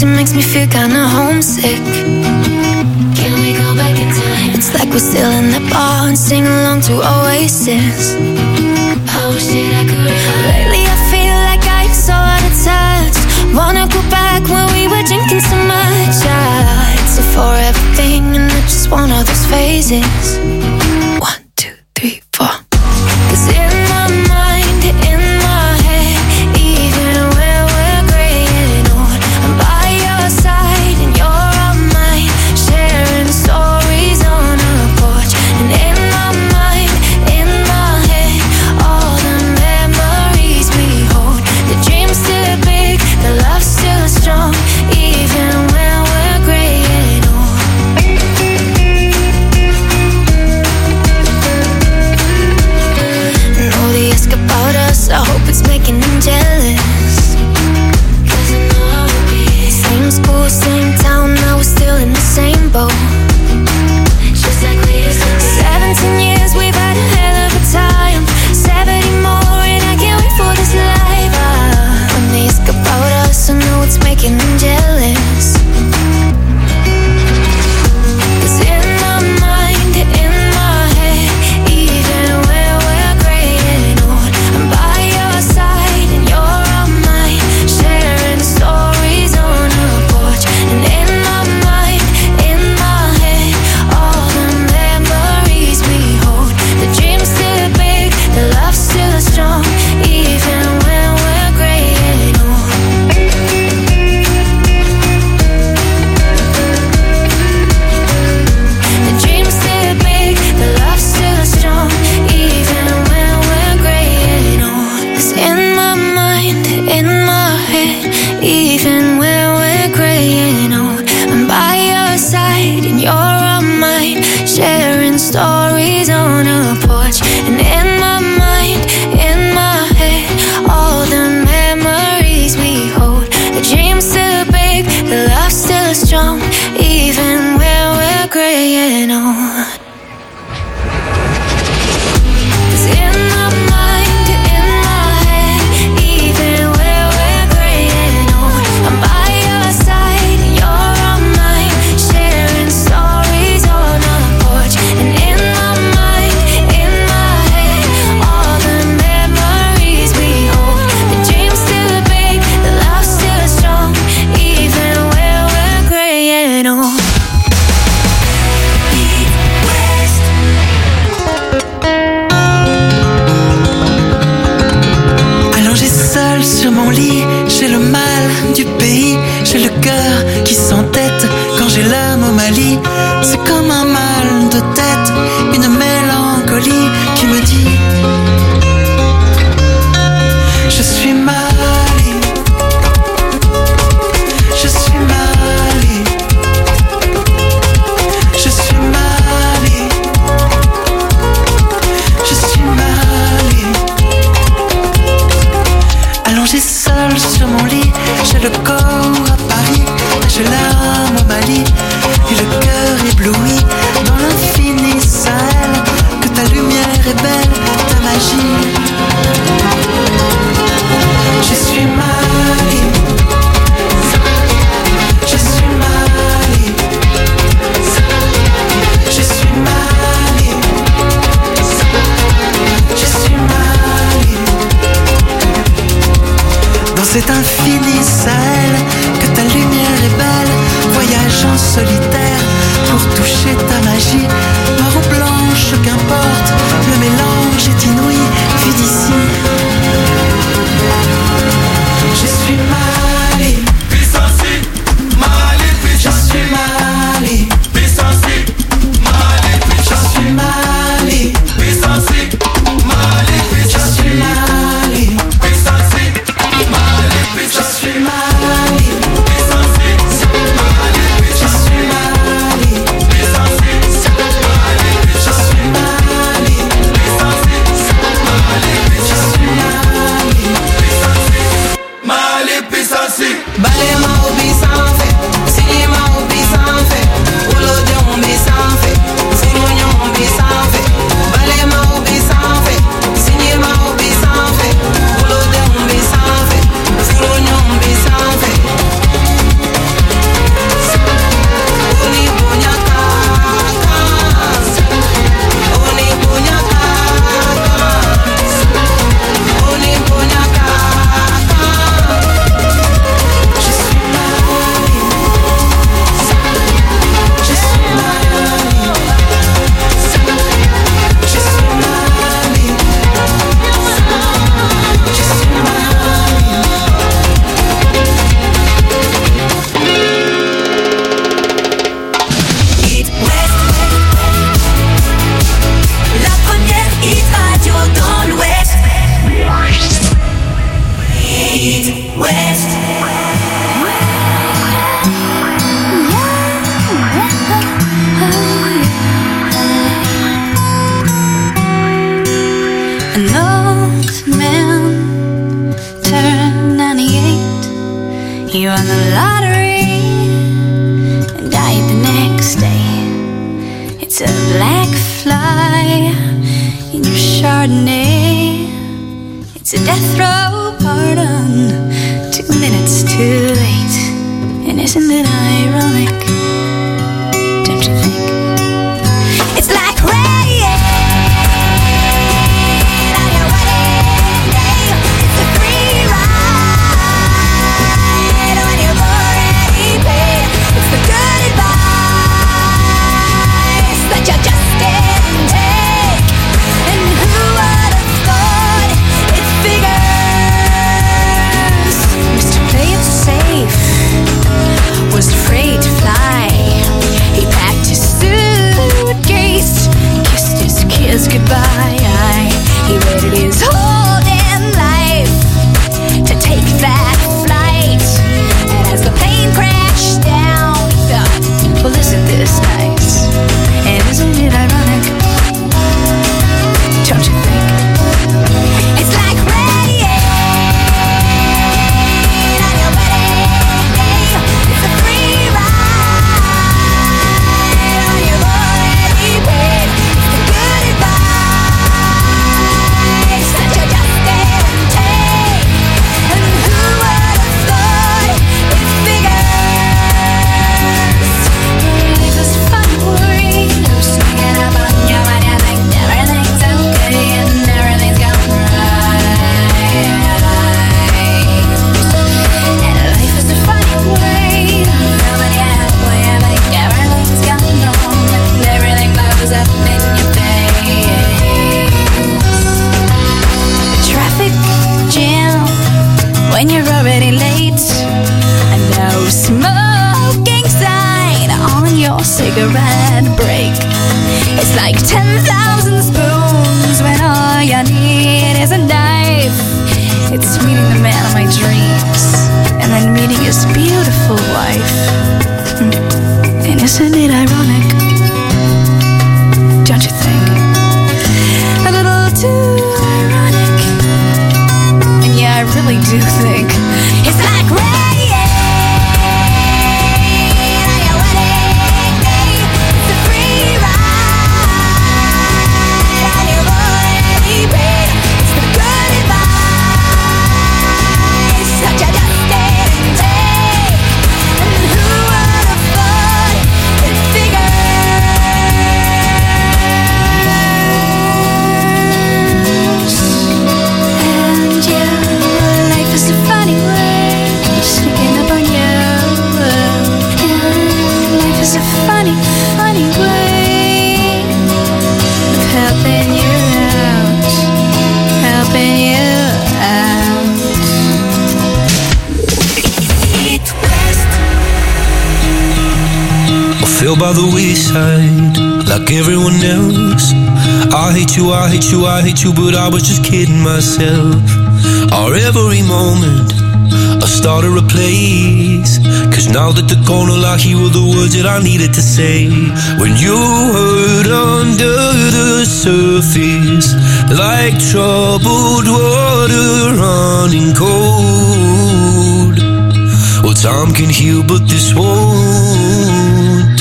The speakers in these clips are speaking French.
it makes me feel kinda homesick. Can we go back in time? It's like we're still in that bar and sing along to Oasis. Oh shit, I could. Lately I feel like I'm so out of touch. Wanna go back when we were drinking so much. It's a forever thing and I just want all those phases. 1, 2, 3, 4. 'Cause in my mind, in my head, even when we're gray and old, I'm by your side and you're on mine, sharing stories on a porch. And in my mind, in my head, all the memories we hold. The dream's still big, the love's still strong, even when we're gray and old. And all the ask about us, I hope it's making them jealous. 'Cause I know I will be. Same school, same town, now we're still in the same boat. Just like we used to be. 17 years, we've had a hell of a time. 70 more and I can't wait for this life. When they ask about us, I know it's making them jealous. 'Cause in my mind, in my head, even when we're gray and old, I'm by your side and you're on mine, sharing stories on a porch. And in my mind, in my head, all the memories we hold. The dream's still big, the love's still strong, even when we're gray and old. The dream's still big, the love's still strong, even when we're gray and old. 'Cause in my mind, in my head, even when we're gray and old, I'm by your side and you're on mine, sharing stories on a porch. And in my mind, in my head, all the memories we hold. The dream's still big, the love's still strong, even when we're gray and old. 'Cause in my mind, in my head, even when we're gray and old, I'm by your side and you're on mine, sharing stories on a porch. And in my mind, in my head, all the memories we hold. The dream's still big, the love's still strong, even when we're gray and old. Allongé seul sur mon lit, j'ai le mal du pays, j'ai le cœur qui s'entête quand j'ai l'âme au Mali. C'est comme un mal de tête, une mélancolie qui me dit: je suis Mali, je suis Mali, je suis Mali, je suis Mali. Allongé seul sur mon lit, j'ai le corps à Paris, j'ai l'âme au Mali et le cœur ébloui dans l'infini Sahel. Que ta lumière est belle, ta magie. Je suis Mali, je suis Mali, je suis Mali, je suis Mali. Dans cet infini Sahel, que ta lumière est belle, voyage en solitaire pour toucher ta magie. Noire ou blanche, qu'importe, le mélange est inouï, vu d'ici. Je suis Mali, je suis Mali, je suis Mali, je suis Mali, je suis Mali, je suis Mali. Je suis You won the lottery and died the next day. It's a black fly in your Chardonnay. It's a death row pardon, 2 minutes too late. And isn't it ironic? Don't you think? It's like rain on your wedding day. It's a free ride when you've already paid. It's the good advice that you just didn't take. And who would have thought it figures? Mr. Play It Safe was afraid to fly. He packed his suitcase, kissed his kids goodbye. He waited his whole damn life to take that flight. And as the plane crashed down, he thought, well, isn't this nice? And isn't it ironic? Don't you think? It's like rain on your wedding day. It's a free ride when you've already paid. It's the good advice that you just didn't take. And who would have thought it figures? Life is fun, worry. No swinging up on you when you think everything's okay and everything's going right. And life is a funny way. Nobody has when you think everything's gone wrong and everything blows up in your face. Traffic jam when you're already late. A no smoking sign on your cigarette break. It's like 10,000 spoons when all you need is a knife. It's meeting the man of my dreams and then meeting his beautiful wife. And isn't it ironic? Don't you think? A little too ironic. And yeah, I really do think it's like rain on your wedding day. It's a free ride and you've already paid. It's the good advice that you just didn't take. And who would have thought it figures? And yeah, life is a funny way sneaking up on you. And life is a funny, funny way of helping you out, helping you out. I fell by the wayside like everyone else. I hate you, I hate you, I hate you, but I was just kidding myself. Our every moment I started a place, 'cause now that they're gone, all I hear were the words that I needed to say. When you hurt under the surface, like troubled water running cold. Well, time can heal, but this won't.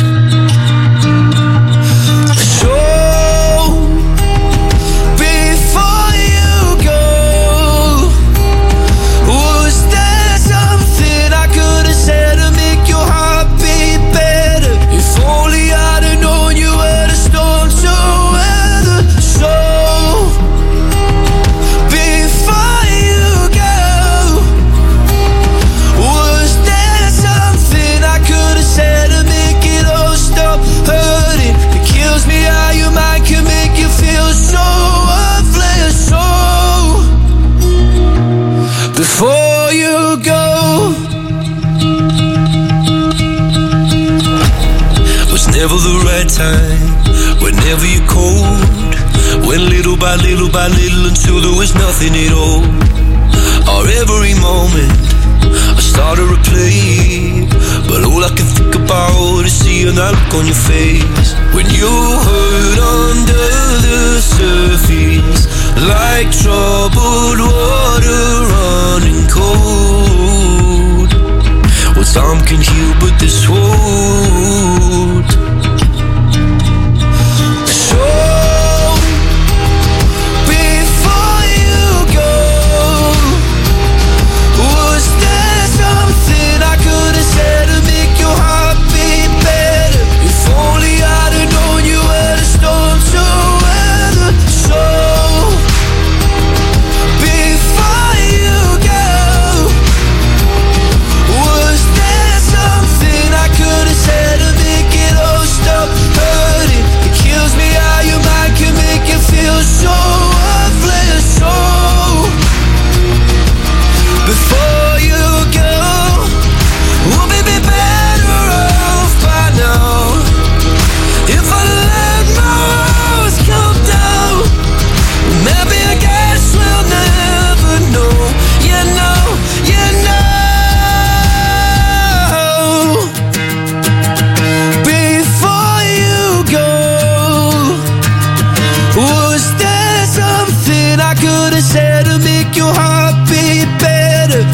So, before you go, was there something I could have said to make your heart beat better? If only I'd have known you were the storm to weather. So, before you go, was there something I could have said to make it all stop hurting? It kills me how your mind can make you feel so worthless. So, before you go, was never the right time, whenever you're cold. Went little by little until there was nothing at all. Our every moment I started to play, but all I can think about is seeing that look on your face. When you hurt under the surface, like troubled water running cold.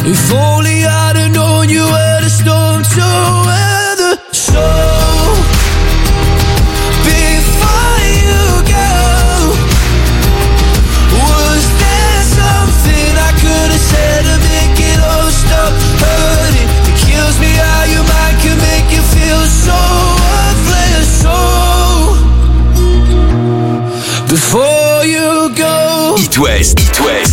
If only I'd have known you were the storm to weather. So before you go, was there something I could have said to make it all stop hurting? It kills me how your mind can make you feel so worthless. So before you go. It West. It West.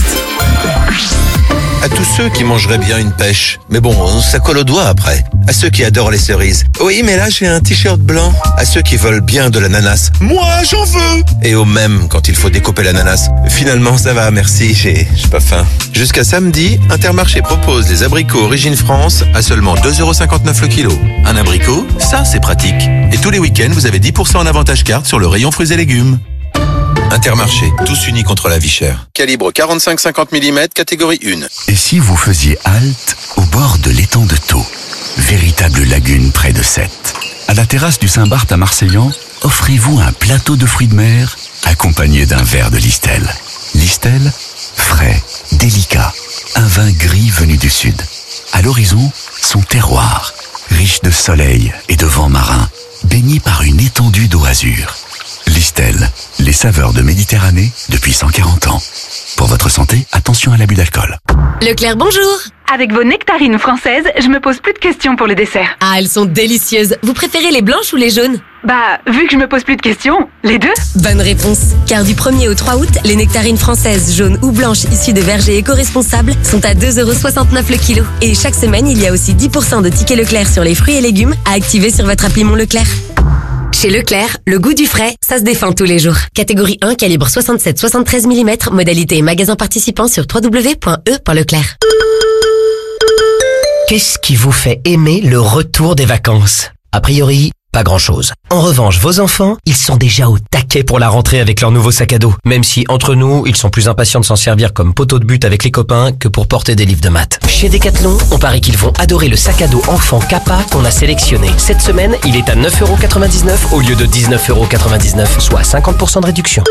À tous ceux qui mangeraient bien une pêche. Mais bon, ça colle aux doigts après. À ceux qui adorent les cerises. Oui, mais là, j'ai un t-shirt blanc. À ceux qui veulent bien de l'ananas. Moi, j'en veux. Et aux mêmes quand il faut découper l'ananas. Finalement, ça va, merci, j'ai pas faim. Jusqu'à samedi, Intermarché propose des abricots Origine France à seulement 2,59€ le kilo. Un abricot, ça, c'est pratique. Et tous les week-ends, vous avez 10% en avantage carte sur le rayon fruits et légumes. Intermarché, tous unis contre la vie chère. Calibre 45-50 mm, catégorie 1. Et si vous faisiez halte au bord de l'étang de Thau, véritable lagune près de Sète. À la terrasse du Saint-Barth à Marseillan, offrez-vous un plateau de fruits de mer accompagné d'un verre de Listel. Listel, frais, délicat, un vin gris venu du sud. À l'horizon, son terroir, riche de soleil et de vent marin, baigné par une étendue d'eau azur. Listel, les saveurs de Méditerranée depuis 140 ans. Pour votre santé, attention à l'abus d'alcool. Leclerc, bonjour. Avec vos nectarines françaises, je me pose plus de questions pour les desserts. Ah, elles sont délicieuses. Vous préférez les blanches ou les jaunes? Bah, vu que je me pose plus de questions, les deux. Bonne réponse. Car du 1er au 3 août, les nectarines françaises jaunes ou blanches issues de vergers éco-responsables sont à 2,69€ le kilo. Et chaque semaine, il y a aussi 10% de tickets Leclerc sur les fruits et légumes à activer sur votre appli Mon Leclerc. Chez Leclerc, le goût du frais, ça se défend tous les jours. Catégorie 1, calibre 67-73 mm, modalité et magasin participant sur www.e.leclerc. Qu'est-ce qui vous fait aimer le retour des vacances? A priori, pas grand-chose. En revanche, vos enfants, ils sont déjà au taquet pour la rentrée avec leur nouveau sac à dos. Même si, entre nous, ils sont plus impatients de s'en servir comme poteau de but avec les copains que pour porter des livres de maths. Chez Decathlon, on parie qu'ils vont adorer le sac à dos enfant Kappa qu'on a sélectionné. Cette semaine, il est à 9,99€ au lieu de 19,99€, soit 50% de réduction.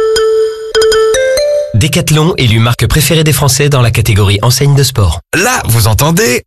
Decathlon, élu marque préférée des Français dans la catégorie enseigne de sport. Là, vous entendez?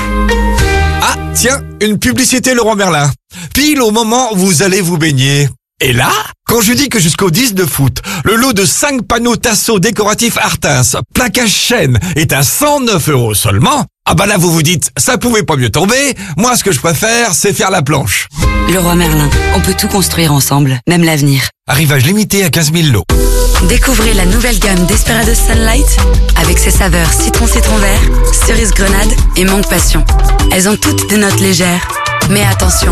Ah, tiens, une publicité Leroy Merlin. Pile au moment où vous allez vous baigner. Et là, quand je dis que jusqu'au 10 de foot, le lot de 5 panneaux Tasso décoratifs Artins, plaquage chêne, est à 109€ seulement, ah bah là vous vous dites, ça pouvait pas mieux tomber, moi ce que je préfère, c'est faire la planche. Leroy Merlin, on peut tout construire ensemble, même l'avenir. Arrivage limité à 15 000 lots. Découvrez la nouvelle gamme Desperados Sunlight avec ses saveurs citron vert, cerise grenade et mangue passion. Elles ont toutes des notes légères, mais attention,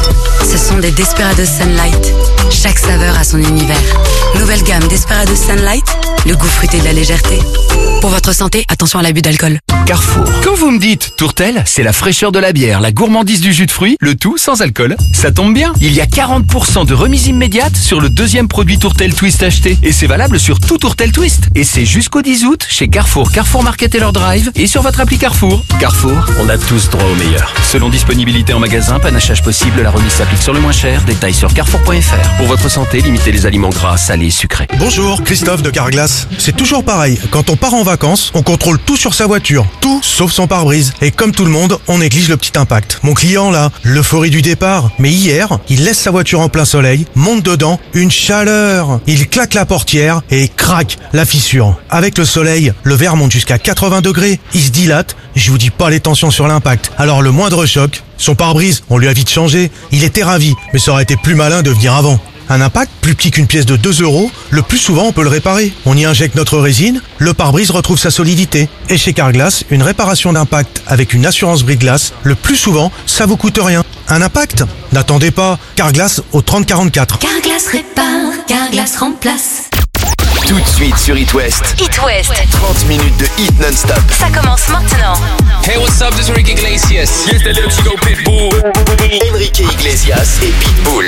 ce sont des Desperados Sunlight. Chaque saveur a son univers. Nouvelle gamme Desperados Sunlight, le goût fruité de la légèreté. Pour votre santé, attention à l'abus d'alcool. Carrefour. Quand vous me dites Tourtel, c'est la fraîcheur de la bière, la gourmandise du jus de fruits, le tout sans alcool. Ça tombe bien, il y a 40% de remise immédiate sur le deuxième produit Tourtel Twist acheté. Et c'est valable sur tout Tourtel Twist. Et c'est jusqu'au 10 août chez Carrefour, Carrefour Market et leur drive et sur votre appli Carrefour. Carrefour, on a tous droit au meilleur. Selon disponibilité en magasin, panachage possible, la remise s'applique sur le moins cher. Détails sur carrefour.fr. Pour votre santé, limitez les aliments gras, salés, sucrés. Bonjour, Christophe de Carglass. C'est toujours pareil. Quand on part en vacances, on contrôle tout sur sa voiture. Tout sauf son pare-brise. Et comme tout le monde, on néglige le petit impact. Mon client là, l'euphorie du départ. Mais hier, il laisse sa voiture en plein soleil, monte dedans, une chaleur. Il claque la portière et craque la fissure. Avec le soleil, le verre monte jusqu'à 80 degrés. Il se dilate. Je vous dis pas les tensions sur l'impact. Alors le moindre choc, son pare-brise, on lui a vite changé. Il était ravi, mais ça aurait été plus malin de venir avant. Un impact plus petit qu'une pièce de 2€, le plus souvent on peut le réparer. On y injecte notre résine, le pare-brise retrouve sa solidité. Et chez Carglass, une réparation d'impact avec une assurance brise-glace, le plus souvent, ça vous coûte rien. Un impact? N'attendez pas, Carglass au 3044. Carglass répare, Carglass remplace. Tout de suite sur It West. It West. 30 minutes de hit non-stop. Ça commence maintenant. Hey, what's up? This is Enrique Iglesias. Yes, the little chico Pitbull. Enrique Iglesias et Pitbull.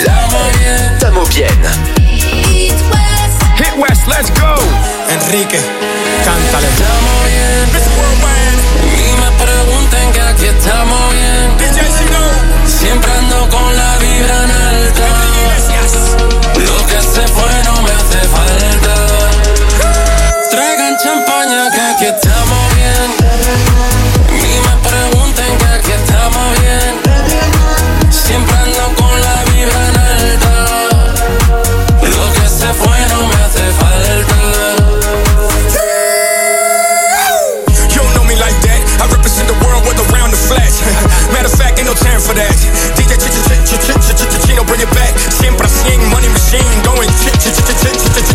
Tamo bien. Hit West, let's go. Enrique, cántale. Estamos bien. Y me preguntan que aquí estamos bien. Siempre ando con la vibra en alta. Lo que se fue no me hace falta. Traigan champaña que aquí estamos bien.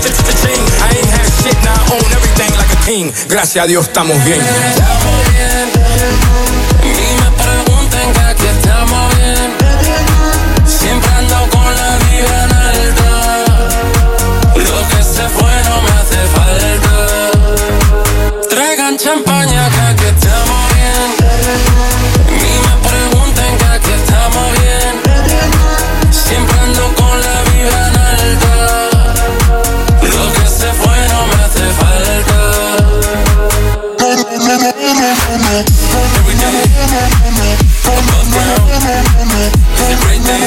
cha-cha-cha-ching. I ain't had shit, now I own everything like a king. Gracias a Dios estamos bien. Estamos bien. Ni me pregunten que aquí estamos bien. Siempre ando con la vibra en alta. Lo que se fue no me hace falta. Traigan champaña que aquí estamos bien. Ni me pregunten que aquí estamos bien. Siempre ando con la vibra en alta. Lo que se fue no me hace falta. Every day, above ground, it's a great day.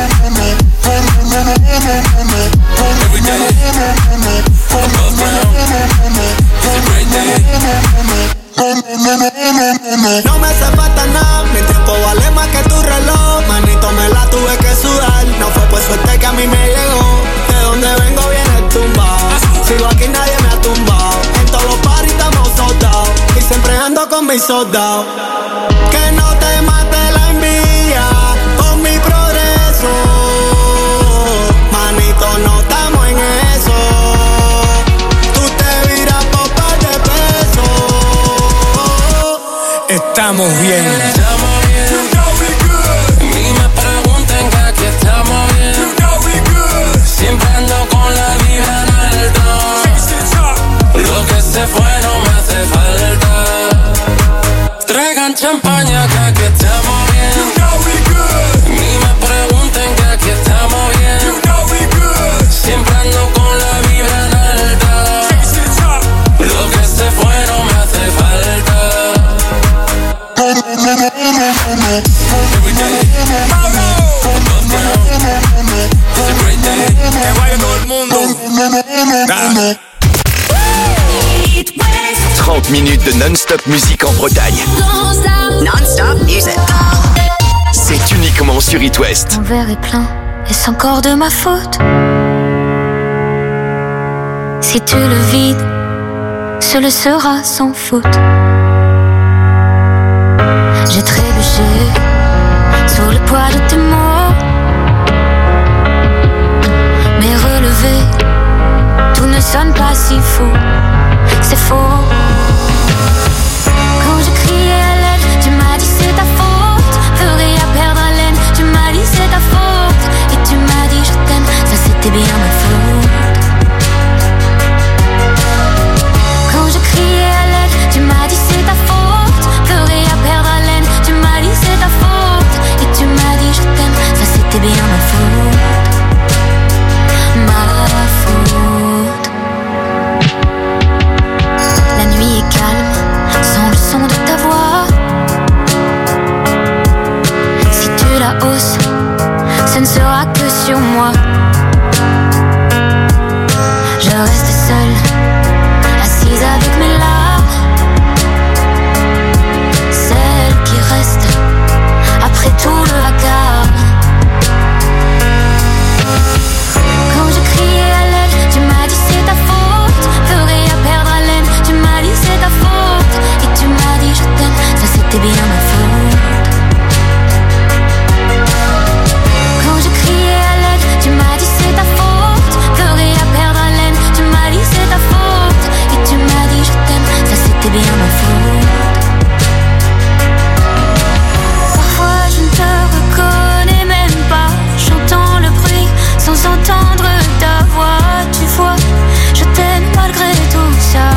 Every day, above ground, it's a great day. No me hace falta nada, mi tiempo vale más que tu reloj. Manito, me la tuve que sudar. No fue por suerte que a mí me llegó. De donde vengo viene tumbado. Sigo aquí, nadie me ha tumbado. En todos los parties estamos soldados. Y siempre ando con mis soldados. Que no te mate la envidia con mi progreso. Manito, no estamos en eso. Tú te viras por par de pesos. Estamos bien. Estamos bien. You know we good. Ni me pregunten que aquí estamos bien. You know we good. Siempre ando con la vibra en alta. Lo que se fue no me hace falta. Traigan champaña que aquí estamos bien. You know we good. Ni me pregunten que aquí estamos bien. You know we good. Siempre ando con la vibra en alta. Lo que se fue no me hace falta. Every day, above ground, it's a great day. Que vaya todo el mundo. 30 minutes de non-stop musique en Bretagne. Non-stop music. C'est uniquement sur It West. Mon verre est plein, est-ce encore de ma faute? Si tu le vides, ce le sera sans faute. J'ai trébuché sous le poids de tes mots. Mais relevé, tout ne sonne pas si faux. C'est faux. Quand je criais à l'aide, tu m'as dit c'est ta faute. Plus rien perdre haleine, tu m'as dit c'est ta faute. Et tu m'as dit je t'aime, ça c'était bien ma faute. Quand je criais à l'aide, tu m'as dit c'est ta faute. Plus rien perdre haleine, tu m'as dit c'est ta faute. Et tu m'as dit je t'aime, ça c'était bien ma faute. Ma faute. La nuit est calme, sans le son de ta voix. Si tu la hausses, ce ne sera que sur moi. Je reste seule, assise avec mes larmes. Celle qui reste après tout le vacarme. Quand je criais à l'aide, tu m'as dit c'est ta faute. Plus rien perdre haleine, tu m'as dit c'est ta faute. Et tu m'as dit je t'aime, ça c'était bien ma faute. Quand je criais à l'aide, tu m'as dit c'est ta faute. Plus rien perdre haleine, tu m'as dit c'est ta faute. Et tu m'as dit je t'aime, ça c'était bien ma faute. Parfois je ne te reconnais même pas. J'entends le bruit sans entendre ta voix. Tu vois, je t'aime malgré tout ça.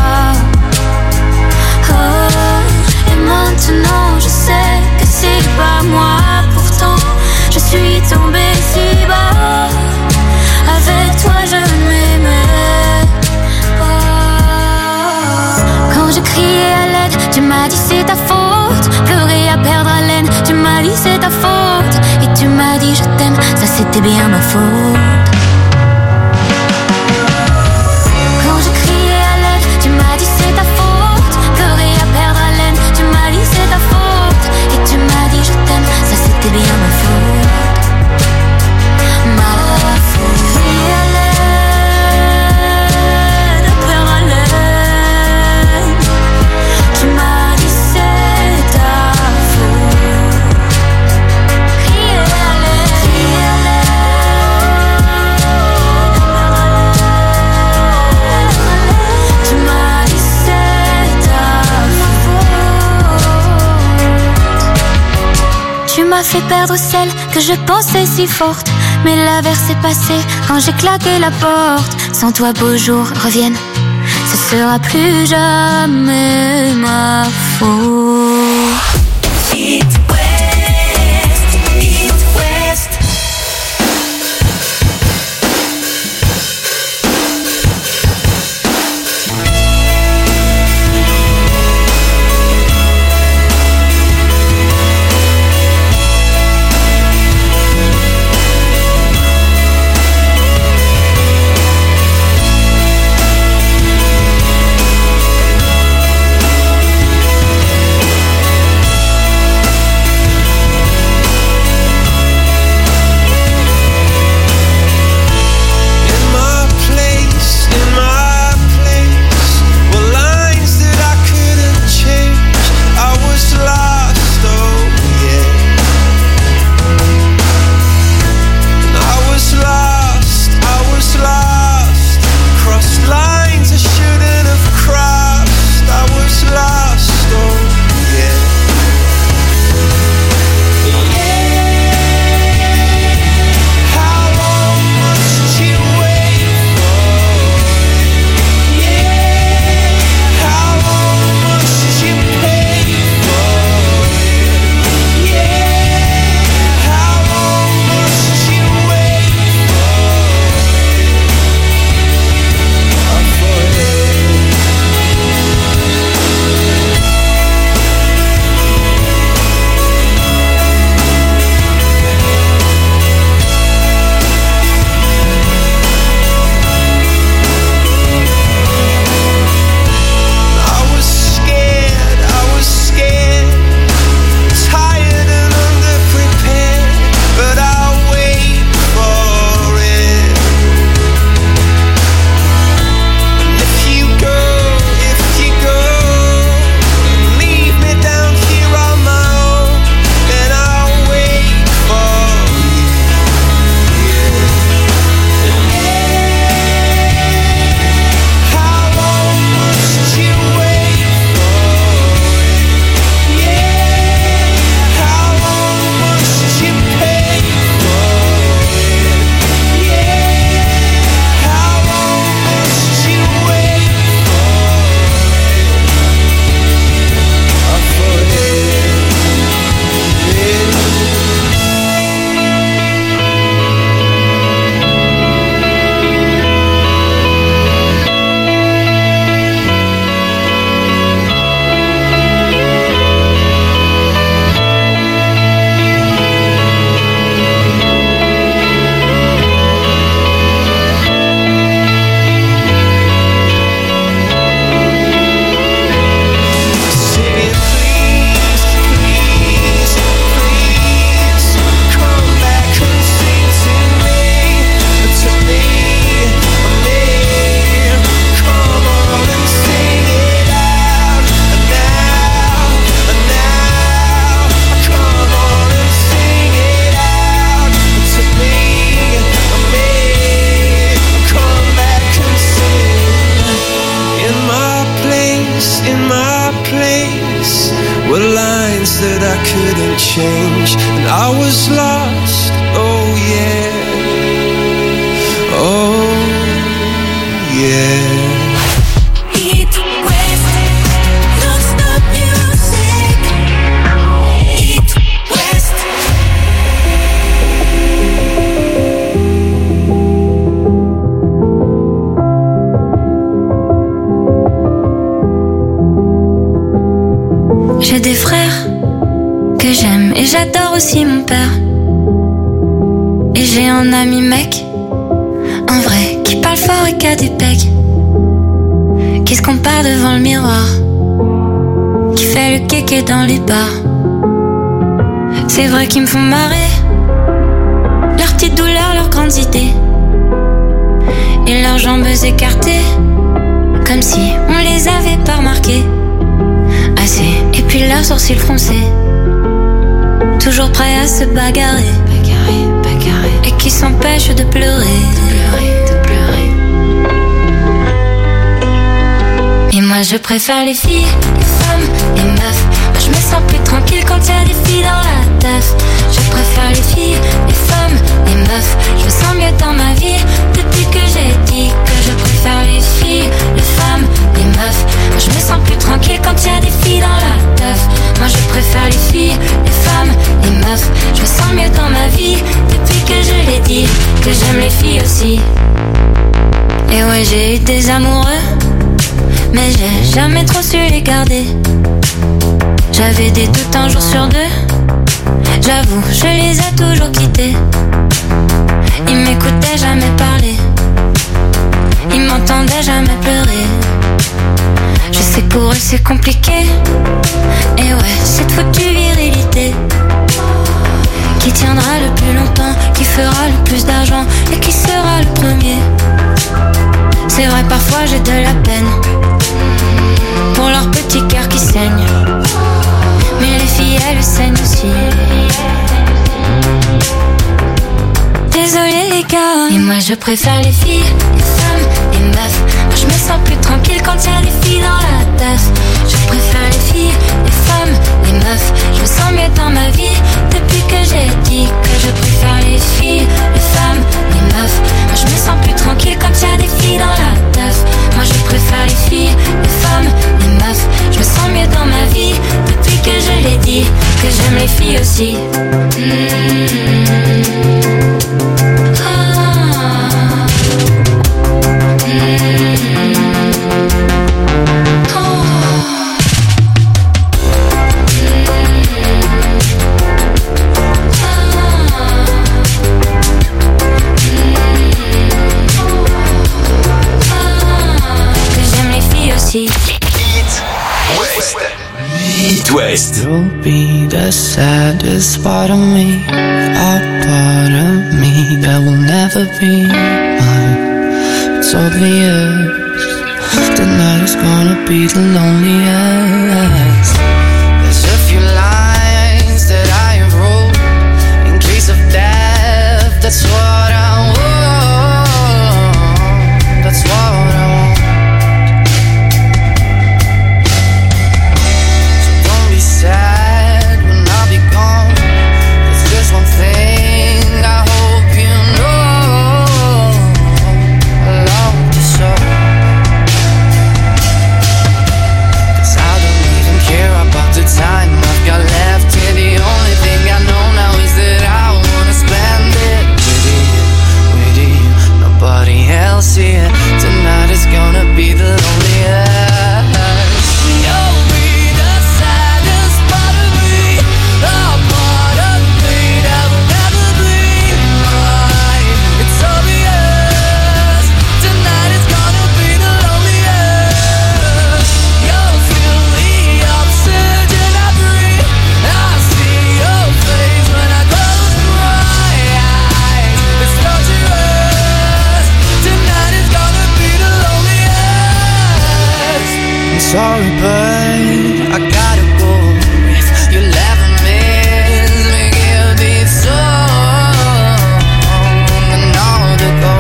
Oh, et maintenant je sais que c'est pas moi. Pourtant je suis tombée si bas. Avec toi je m'aimais pas. Quand je criais à l'aide, tu m'as dit c'est ta faute. Plus rien perdre haleine, tu m'as dit c'est ta faute. Et tu m'as dit je t'aime, ça c'était bien ma faute. Quand je criais à l'aide, tu m'as dit c'est ta faute. Plus rien perdre haleine, tu m'as dit c'est ta faute. Et tu m'as dit je t'aime, ça c'était bien ma faute. Ma faute. Crier à l'aide, perdre haleine. Tu m'as dit c'est ta faute. Crier à l'aide, m'a fait perdre celle que je pensais si forte. Mais l'averse est passée quand j'ai claqué la porte. Sans toi, beaux jours reviennent, ce sera plus jamais ma faute. It West, It West. change, and I was lost. Oh yeah, oh yeah. It West, non-stop music. It West. J'ai des frères que j'aime et j'adore aussi mon père. Et j'ai un ami mec, un vrai, qui parle fort et qui a des pecs, qui se compare devant le miroir, qui fait le kéké dans les bars. C'est vrai qu'ils me font marrer, leurs petites douleurs, leurs grandes idées, et leurs jambes écartées, comme si on les avait pas remarquées assez. Et puis leurs sourcils froncés, toujours prêts à se bagarrer, et qui s'empêchent de pleurer, Et moi je préfère les filles, les femmes, les meufs. Moi je me sens plus tranquille quand y'a des filles dans la teuf. que j'aime les filles aussi. Et ouais, j'ai eu des amoureux, mais j'ai jamais trop su les garder. J'avais des doutes un jour sur deux, j'avoue, je les ai toujours quittés. Ils m'écoutaient jamais parler, ils m'entendaient jamais pleurer. Je sais que pour eux c'est compliqué, et ouais, cette foutue virilité qui tiendra le plus longtemps, qui fera le plus d'argent et qui sera le premier. C'est vrai, parfois j'ai de la peine pour leur petit cœur qui saigne, mais les filles elles saignent aussi. Désolé les gars, et moi je préfère les filles, les femmes, les meufs. Moi je me sens plus tranquille quand y'a des filles dans la teuf. Je préfère les filles, les femmes, les meufs. Je me sens mieux dans ma vie depuis que j'ai dit que je préfère les filles, les femmes, les meufs. Moi je me sens plus tranquille quand y'a des filles dans la teuf. Moi je préfère les filles, les femmes, les meufs. Je me sens mieux dans ma vie depuis que je l'ai dit que j'aime les filles aussi. It West. You'll be the saddest part of me, a part of me that will never be mine. It's obvious tonight is gonna be the loneliest. There's a few lines that I have wrote in case of death. That's what I want. That's what I want. Sad when I'll be gone. There's just one thing I hope you know. I love you so. 'Cause I don't even care about the time I've got left here. The only thing I know now is that I wanna spend it with you, nobody else here. Tonight is gonna be the loneliest. Sorry, but I gotta go. If you'll ever miss me, give me song and all to go.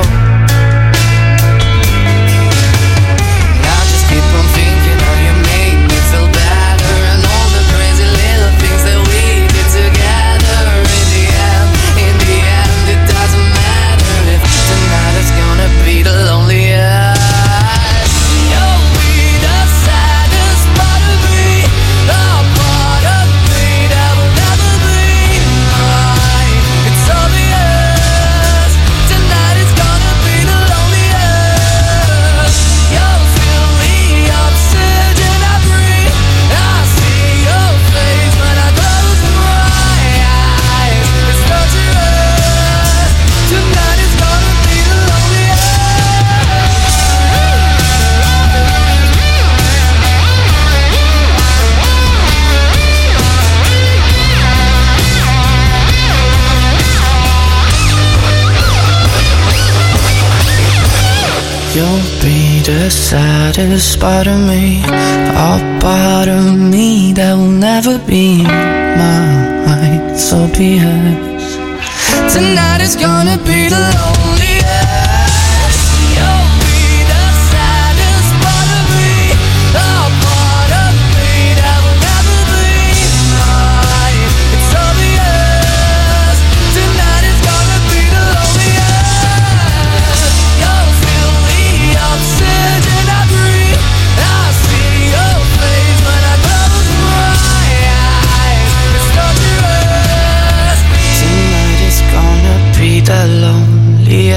And I just keep on thinking how you make me feel better, and all the crazy little things that we did together. In the end, it doesn't matter if tonight is gonna be the loneliest. You'll be the saddest part of me, a part of me that will never be mine. So be it. Tonight is gonna be the loneliest. You'll be the saddest part of me, a part of me that will never be mine. It's obvious. Tonight is gonna be the loneliest. You'll feel the oxygen I breathe. I see your face when I close my eyes. It's obvious. Tonight is gonna be the loneliest.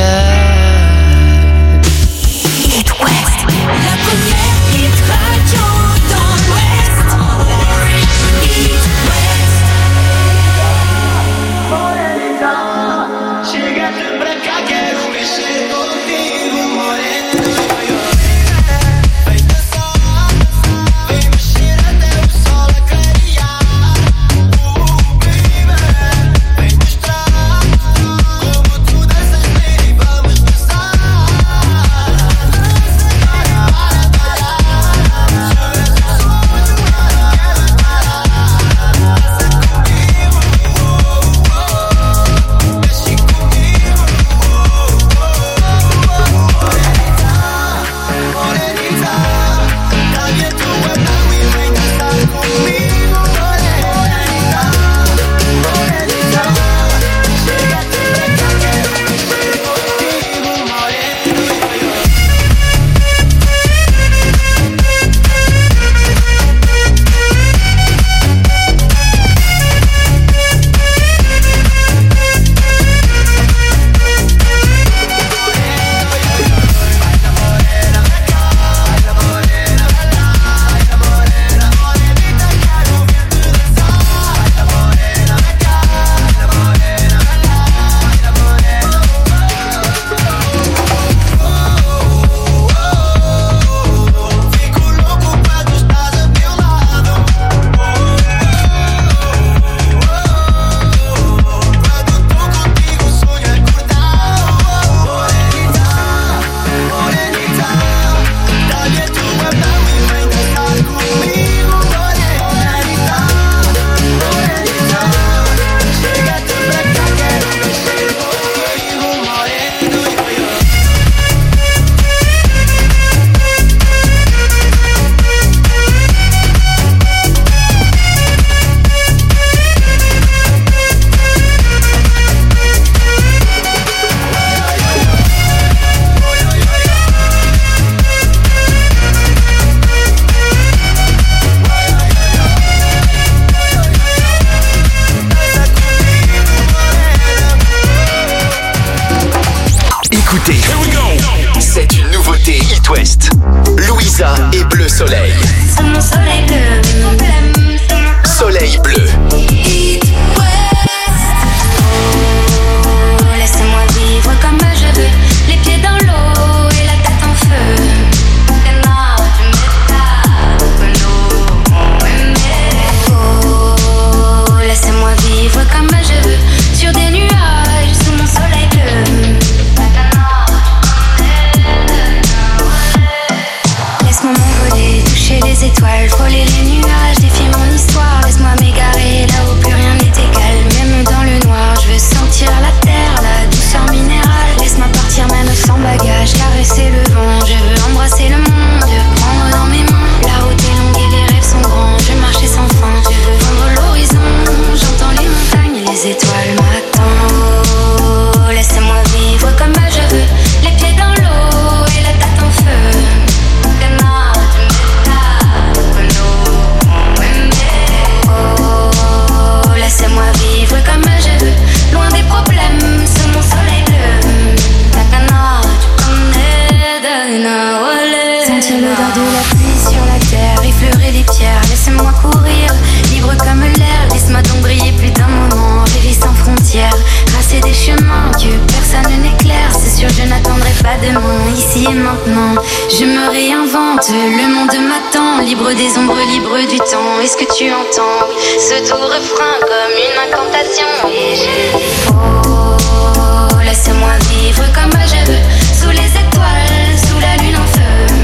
Je me réinvente, le monde m'attend, libre des ombres, libre du temps. Est-ce que tu entends ce doux refrain comme une incantation? Et je dis oh, laisse-moi vivre comme je veux, sous les étoiles, sous la lune en feu.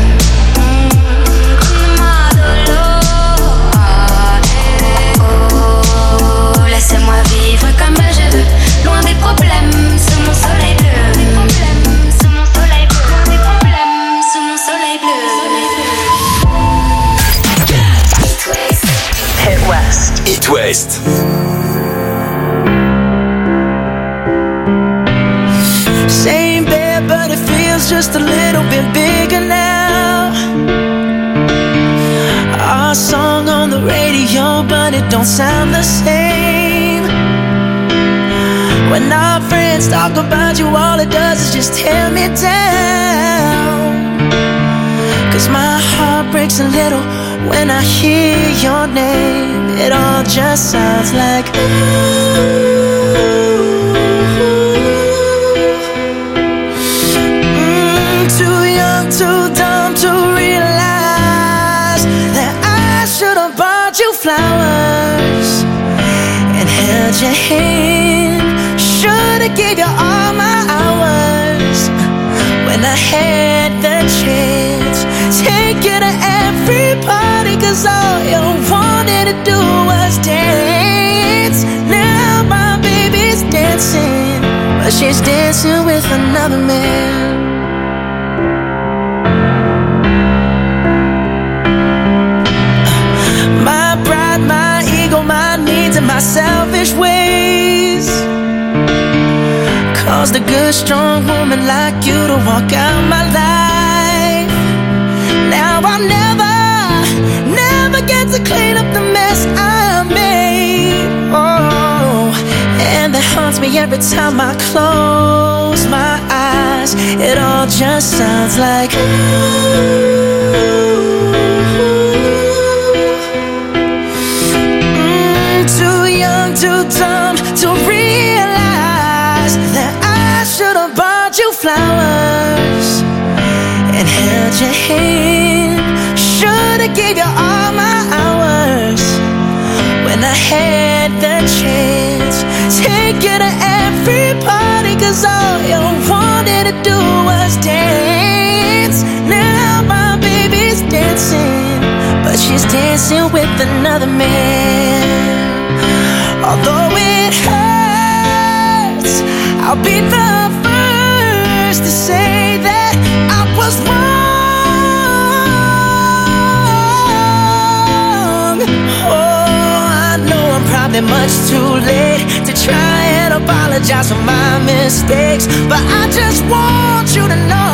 Oh, laisse-moi vivre comme je veux, loin des problèmes, sous mon soleil bleu. Sous mon soleil bleu, loin des problèmes, sous mon soleil bleu. Hit West. Hit West. Same bed, but it feels just a little bit bigger now. Our song on the radio, but it don't sound the same. When our friends talk about you, all it does is just tear me down. 'Cause my heart breaks a little when I hear your name. It all just sounds like ooh. Too young, too dumb to realize that I should have bought you flowers and held your hand. Should have gave you all my hours when I had the chance. Take you to every party, 'cause all you wanted to do was dance. Now my baby's dancing, but she's dancing with another man. My pride, my ego, my needs, and my selfish ways caused a good, strong woman like you to walk out my life. Now I'll never get to clean up the mess I made. Oh, and that haunts me every time I close my eyes. It all just sounds like too young, too dumb to realize that I should have bought you flowers and held your hand. Should have gave you all my hours when I had the chance. Take you to every party, 'cause all you wanted to do was dance. Now my baby's dancing, but she's dancing with another man. Although it hurts, I'll be the first to say that I was wrong. Oh, I know I'm probably much too late to try and apologize for my mistakes, but I just want you to know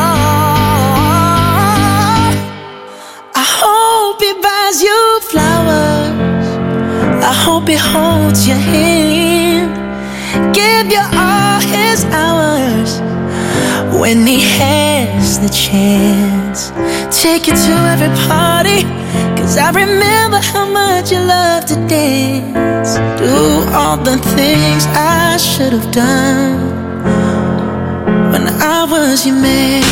I hope he buys you flowers, I hope he holds your hand, give you all his hours when he has the chance. Take you to every party, 'cause I remember how much you love to dance. Do all the things I should have done when I was your man.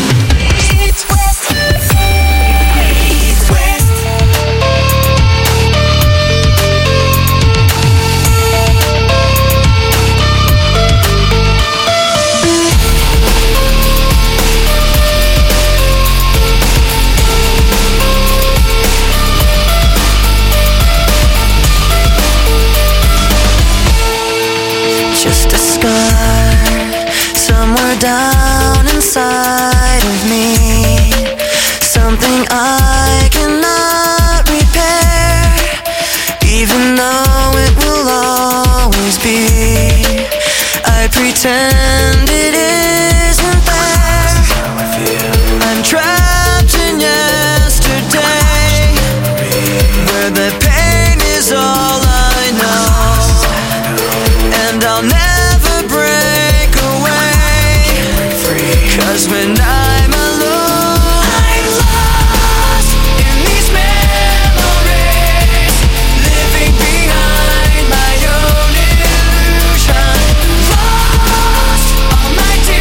Just a scar somewhere down inside of me, something I cannot repair, even though it will always be. I pretend it isn't there. I'm trapped in yesterday, where the pain is all I know, and I'll never break away, 'cause when I'm alone, I'm lost in these memories, living behind my own illusion, lost all my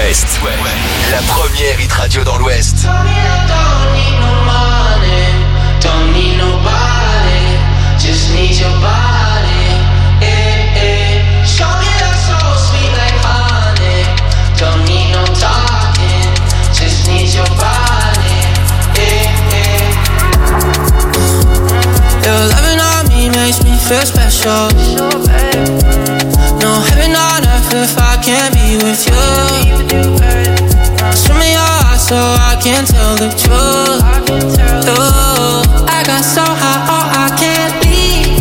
West. La première hit radio dans l'Ouest. Don't need nobody, just need your body. Show me love so sweet like honey. Don't need no talking, just need your body. Your loving on me makes me feel special. No heaven on earth if I can't be with you. Show me your heart so I can tell the truth. I got so high, oh, I can't leave.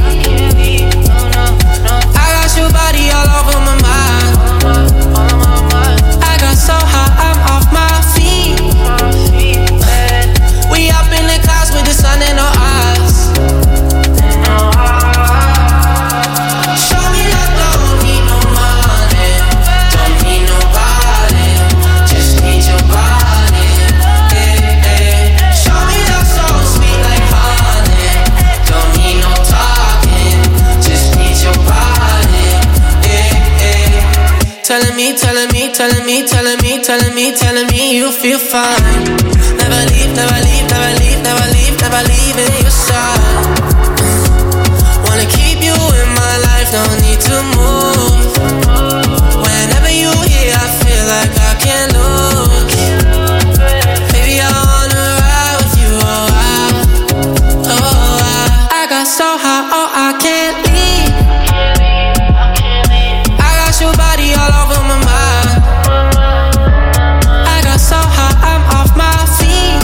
I got your body all over my mind. I got so high, I'm off my feet. We up in the clouds with the sun in our eyes. Show me that don't need no money, don't need nobody, just need your body. Show me that so sweet like honey, don't need no talking, just need your body. Telling me, telling me, telling me, telling me, telling me, telling me you feel fine. Never leave, never leave, never leave, never leave, never leave in your side. Wanna keep you in my life, don't need to move. Whenever you here, I feel like I can't lose. Baby, I wanna ride with you, I got so high, oh, I can't leave. I got your body all over my mind. I got so high, I'm off my feet.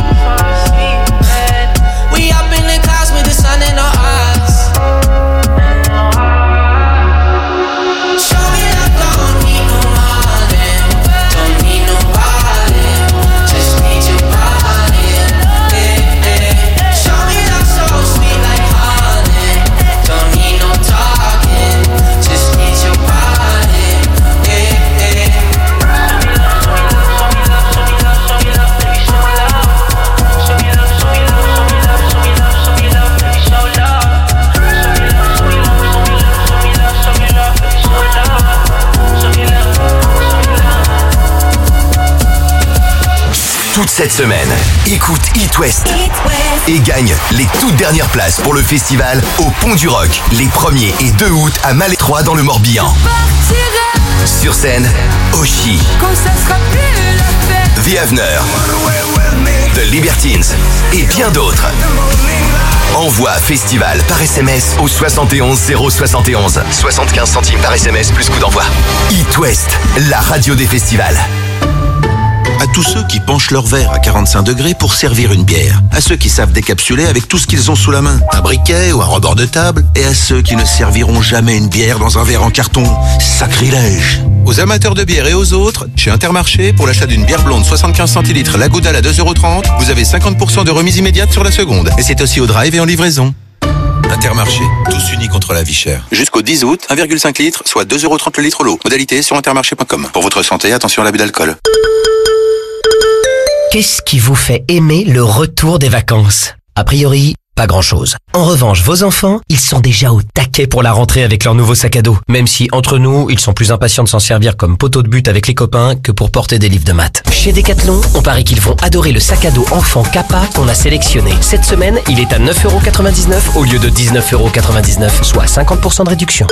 We up in the clouds with the sun in our eyes. Show me that don't need no money, don't need nobody, just need your body. Show me that so sweet like honey, don't need no talking, just need your body. Toute cette semaine, écoute It West et gagne les toutes dernières places pour le festival au Pont du Rock les 1er et 2 août à Malétroit dans le Morbihan. Sur scène, Oshi, The Avener, The Libertines et bien d'autres. Envoie festival par SMS au 71 071. 75 centimes par SMS plus coût d'envoi. It West, la radio des festivals. À tous ceux qui penchent leur verre à 45 degrés pour servir une bière. À ceux qui savent décapsuler avec tout ce qu'ils ont sous la main. Un briquet ou un rebord de table. Et à ceux qui ne serviront jamais une bière dans un verre en carton. Sacrilège. Aux amateurs de bière et aux autres, chez Intermarché, pour l'achat d'une bière blonde 75 centilitres La Goudale à 2,30 €, vous avez 50% de remise immédiate sur la seconde. Et c'est aussi au drive et en livraison. Intermarché, tous unis contre la vie chère. Jusqu'au 10 août, 1,5 litre, soit 2,30 € le litre l'eau. Modalité sur intermarché.com. Pour votre santé, attention à l'abus d'alcool. Qu'est-ce qui vous fait aimer le retour des vacances? A priori, pas grand-chose. En revanche, vos enfants, ils sont déjà au taquet pour la rentrée avec leur nouveau sac à dos. Même si, entre nous, ils sont plus impatients de s'en servir comme poteau de but avec les copains que pour porter des livres de maths. Chez Decathlon, on parie qu'ils vont adorer le sac à dos enfant Kappa qu'on a sélectionné. Cette semaine, il est à 9,99 € au lieu de 19,99 €, soit 50% de réduction.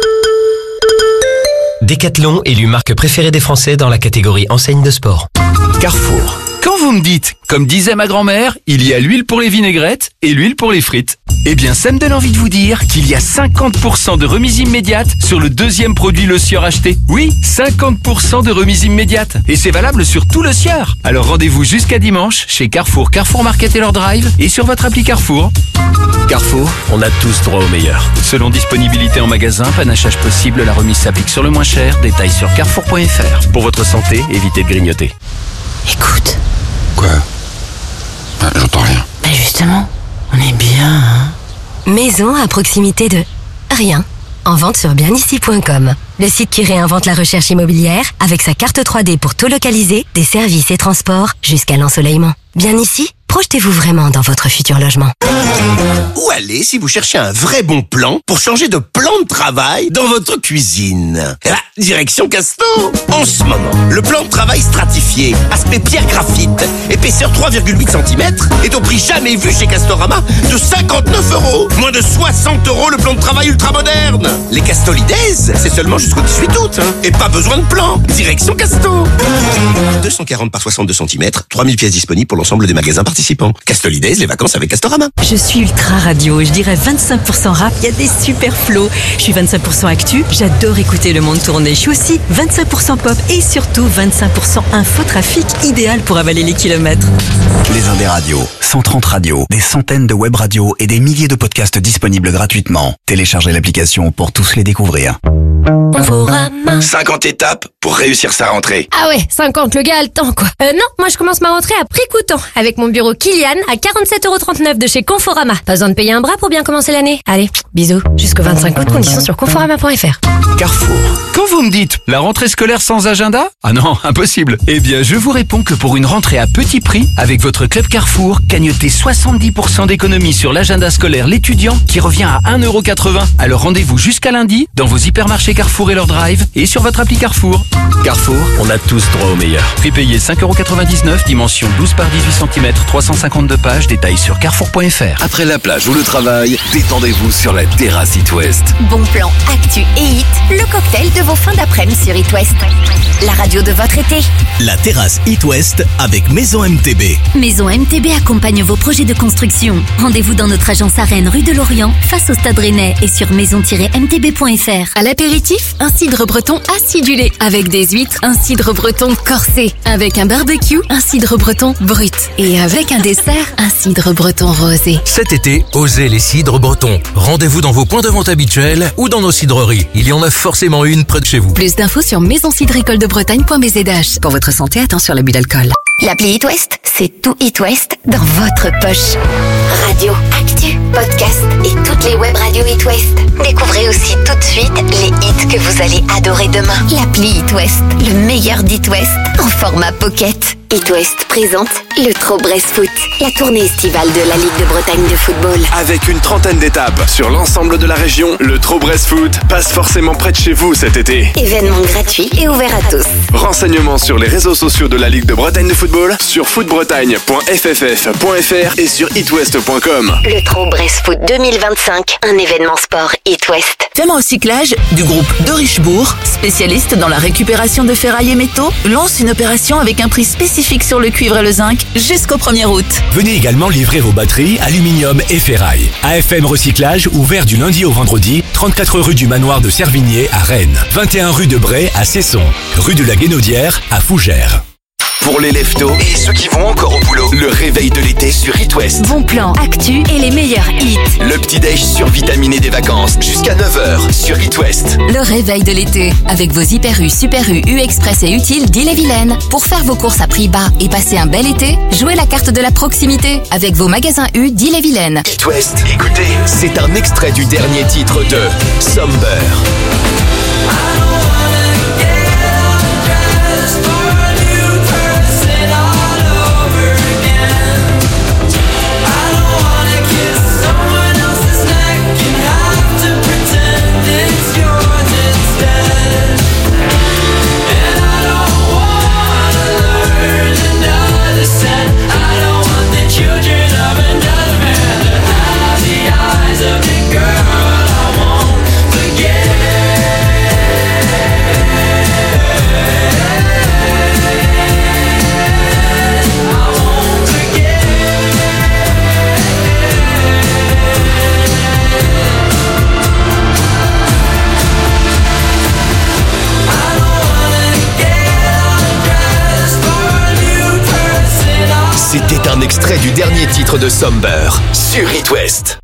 Decathlon, élu marque préférée des Français dans la catégorie enseigne de sport. Carrefour. Quand vous me dites, comme disait ma grand-mère, il y a l'huile pour les vinaigrettes et l'huile pour les frites. Eh bien, ça me donne envie de vous dire qu'il y a 50% de remise immédiate sur le deuxième produit Le Sieur acheté. Oui, 50% de remise immédiate. Et c'est valable sur tout Le Sieur. Alors rendez-vous jusqu'à dimanche chez Carrefour, Carrefour Market et leur drive et sur votre appli Carrefour. Carrefour, on a tous droit au meilleur. Selon disponibilité en magasin, panachage possible, la remise s'applique sur le moins cher. Détails sur carrefour.fr. Pour votre santé, évitez de grignoter. Écoute. Quoi? J'entends rien. Bah justement, on est bien, hein. Maison à proximité de rien. En vente sur bienici.com. Le site qui réinvente la recherche immobilière avec sa carte 3D pour tout localiser, des services et transports jusqu'à l'ensoleillement. Bien ici, Projetez-vous vraiment dans votre futur logement. Où aller si vous cherchez un vrai bon plan pour changer de plan de travail dans votre cuisine? Eh ben, direction Casto. En ce moment, le plan de travail stratifié, aspect pierre graphite, épaisseur 3,8 cm, est au prix jamais vu chez Castorama de 59 €. Moins de 60 € le plan de travail ultra moderne. Les Castolides, c'est seulement jusqu'au 18 août. Et pas besoin de plan. Direction Casto. 240 par 62 cm, 3000 pièces disponibles pour l'ensemble des magasins participants. Castolides, les vacances avec Castorama. Je suis ultra radio, je dirais 25% rap, il y a des super flows. Je suis 25% actu, j'adore écouter le monde tourner. Je suis aussi 25% pop et surtout 25% infotrafic, idéal pour avaler les kilomètres. Les Indés Radios, 130 radios, des centaines de web radios et des milliers de podcasts disponibles gratuitement. Téléchargez l'application pour tous les découvrir. 50 étapes pour réussir sa rentrée. Ah ouais, 50, le gars a le temps quoi. Non, moi je commence ma rentrée à prix coûtant avec mon bureau Kilian à 47,39 € de chez Conforama. Pas besoin de payer un bras pour bien commencer l'année. Allez, bisous. Jusqu'au 25 août, conditions sur conforama.fr. Carrefour. Quand vous me dites la rentrée scolaire sans agenda? Ah non, impossible. Eh bien, je vous réponds que pour une rentrée à petit prix, avec votre club Carrefour, gagnotez 70% d'économie sur l'agenda scolaire l'étudiant qui revient à 1,80 €. Alors rendez-vous jusqu'à lundi dans vos hypermarchés Carrefour et leur drive et sur votre appli Carrefour. Carrefour, on a tous droit au meilleur. Prix payé 5,99 €, dimension 12 par 18 cm, 352 pages, détails sur carrefour.fr. Après la plage ou le travail, détendez-vous sur la terrasse It West. Bon plan, actu et hit, le cocktail de vos fins d'après-midi sur It West. La radio de votre été. La terrasse It West avec Maison MTB. Maison MTB accompagne vos projets de construction. Rendez-vous dans notre agence à Rennes, rue de Lorient, face au Stade Rennais et sur maison-mtb.fr. À l'apéritif, un cidre breton acidulé. Avec des huîtres, un cidre breton corsé. Avec un barbecue, un cidre breton brut. Et avec un dessert, un cidre breton rosé. Cet été, osez les cidres bretons. Rendez-vous dans vos points de vente habituels ou dans nos cidreries. Il y en a forcément une près de chez vous. Plus d'infos sur maisoncidricoledebretane.bzh. Pour votre santé, attention à l'abus d'alcool. L'appli It West, c'est tout It West dans votre poche. Radio, actu, podcast et toutes les web radios It West. Découvrez aussi tout de suite les hits que vous allez adorer demain. L'appli It West, le meilleur d'It West en format pocket. It West présente le Trop Brest Foot, la tournée estivale de la Ligue de Bretagne de football. Avec une trentaine d'étapes sur l'ensemble de la région, le Trop Brest Foot passe forcément près de chez vous cet été. Événement gratuit et ouvert à tous. Renseignements sur les réseaux sociaux de la Ligue de Bretagne de football, sur footbretagne.fff.fr et sur itwest.com. Le Trop Brest Foot 2025, un événement sport It West. Firma Recyclage du groupe de Richebourg, spécialiste dans la récupération de ferraille et métaux, lance une opération avec un prix spécifique sur le cuivre et le zinc jusqu'au 1er août. Venez également livrer vos batteries, aluminium et ferraille. AFM Recyclage, ouvert du lundi au vendredi, 34 rue du Manoir de Servigné à Rennes, 21 rue de Bray à Cesson, rue de la Guénaudière à Fougères. Pour les leftos et ceux qui vont encore au boulot, le réveil de l'été sur It West. Bon plan, actu et les meilleurs hits. Le petit-déj survitaminé des vacances jusqu'à 9h sur It West. Le réveil de l'été avec vos Hyper U, Super U, U Express et Utile d'Ille-et-Vilaine. Pour faire vos courses à prix bas et passer un bel été, jouez la carte de la proximité avec vos magasins U d'Ille-et-Vilaine. It West, écoutez, c'est un extrait du dernier titre de Somber. C'était un extrait du dernier titre de Somber sur It West.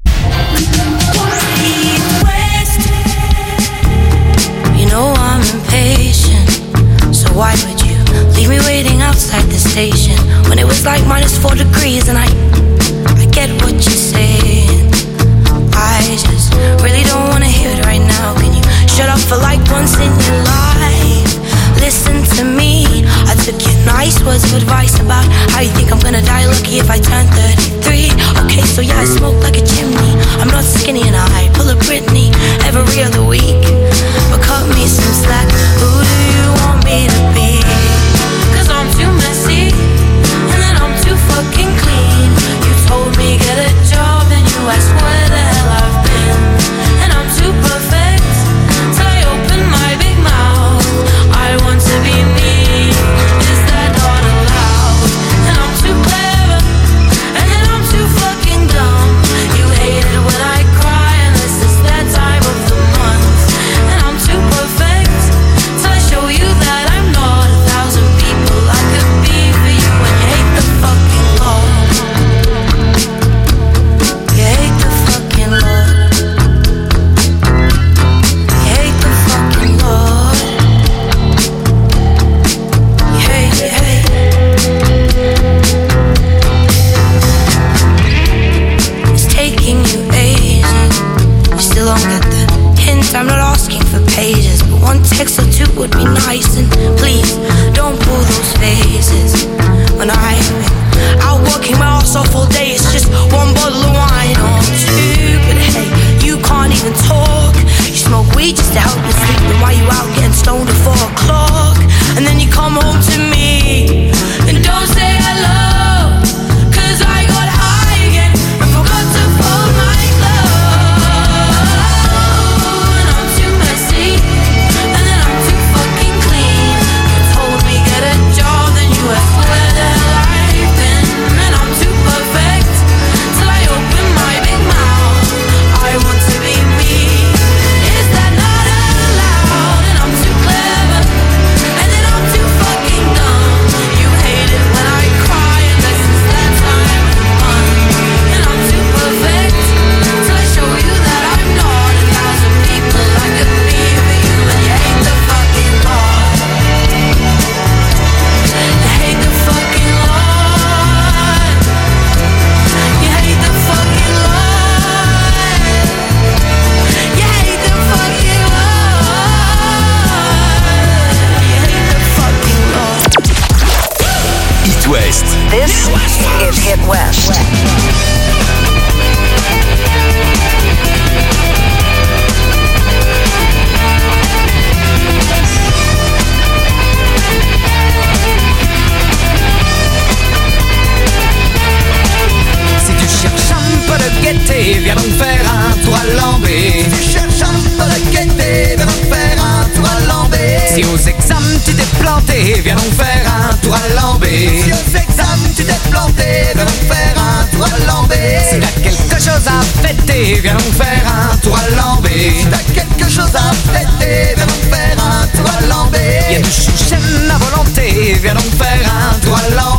You know I'm impatient, so why would you leave me waiting outside the station when it was like -4 degrees and I get what you're saying. I just really don't wanna hear it right now. Can you shut up for like once in your life? Listen to me, I took your nice words words of advice about how you think I'm gonna die lucky if I turn 33. Okay, so yeah, I smoke like a chimney. I'm not skinny and I pull a Britney every other week. But cut me some slack, who do you want me to be? Cause I'm too messy, and then I'm too fucking clean. You told me get a job, then you asked where the hell I've been. And I'm too perfect, till I open my big mouth. I want to be me, is that not allowed? And I'm too clever, and then I'm too fucking dumb. You hate it when I cry, and this is that time of the month. And I'm too perfect, till I show you that I'm not 1,000 people I could be for you. And you hate the fucking Lord. You hate the fucking Lord. You hate the fucking Lord. You hate, you hate. It's taking you ages. You still don't get the hint. I'm not asking for pages, but one text or two would be nice. And please don't pull those faces when I've been out working my ass off all day. It's just one bottle of wine or two, but hey, you can't even talk. You smoke weed just to help you sleep. Then why you out getting stoned at 4 o'clock? And then you come home to me and don't say hello, cause I got high again and forgot to fold my clothes. And I'm too messy, and then I'm too fucking clean. You told me get a job, then you asked where the hell I've been. And I'm too perfect, till I open my big mouth. I want to be me, is that not allowed? And I'm too clever, and then I'm too fucking dumb. You hate it when I cry, and this is that time of the month. And I'm too perfect, till I show you that I'm not 1,000 people I could be for you. And you hate the fucking Lord. You hate the fucking Lord. You hate the fucking Lord. You hate the fucking Lord. You hate the fucking Lord. It West. This is Hit West. Si tu cherches un peu de gaieté, viens donc faire un tour à Lambé. Si tu cherches un peu de gaieté, viens donc faire un tour à Lambé. Si aux examens tu t'es planté, viens donc faire un tour à Lambé. Si aux examens tu t'es planté, viens donc faire un tour à Lambé. Si t'as quelque chose à fêter, viens donc faire un tour à Lambé. Si t'as quelque chose à fêter, viens donc faire un tour à Lambé. Y'a du chouchen à volonté, viens donc faire un tour à Lambé.